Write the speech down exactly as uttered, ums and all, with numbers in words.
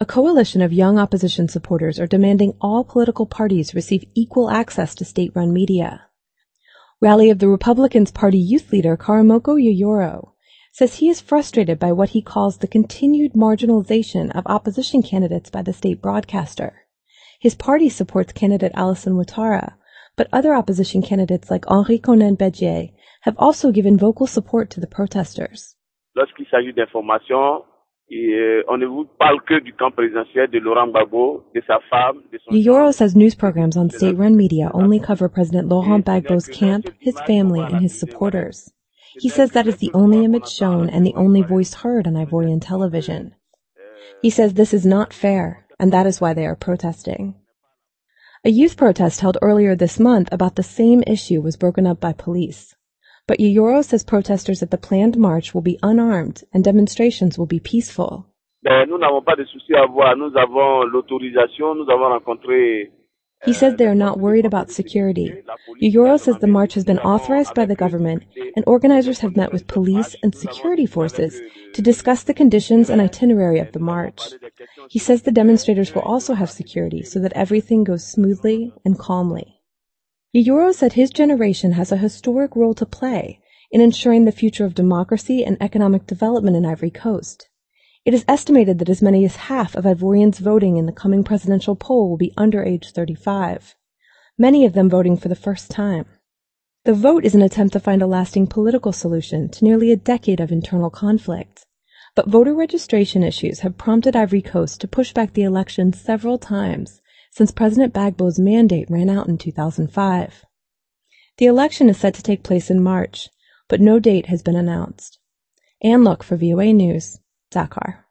A coalition of young opposition supporters are demanding all political parties receive equal access to state-run media. Rally of the Republicans Party youth leader Karamoko Yayoro says he is frustrated by what he calls the continued marginalization of opposition candidates by the state broadcaster. His party supports candidate Alassane Ouattara, but other opposition candidates like Henri Konan Bedie have also given vocal support to the protesters. Lorsqu'il s'agit d'information, on ne vous parle que du camp présidentiel de Laurent Gbagbo, de sa femme, de son... Yayoro says news programs on state-run media only cover President Laurent Gbagbo's camp, his family, and his supporters. He says that is the only image shown and the only voice heard on Ivorian television. He says this is not fair, and that is why they are protesting. A youth protest held earlier this month about the same issue was broken up by police. But Yayoro says protesters at the planned march will be unarmed and demonstrations will be peaceful. Nous n'avons pas de soucis à voir. Nous avons l'autorisation. Nous avons rencontré... He says they are not worried about security. Yayoro says the march has been authorized by the government and organizers have met with police and security forces to discuss the conditions and itinerary of the march. He says the demonstrators will also have security so that everything goes smoothly and calmly. Yayoro said his generation has a historic role to play in ensuring the future of democracy and economic development in Ivory Coast. It is estimated that as many as half of Ivorians voting in the coming presidential poll will be under age thirty-five, many of them voting for the first time. The vote is an attempt to find a lasting political solution to nearly a decade of internal conflict. But voter registration issues have prompted Ivory Coast to push back the election several times since President Gbagbo's mandate ran out in two thousand five. The election is set to take place in March, but no date has been announced. Ann Look for V O A News, Dakar.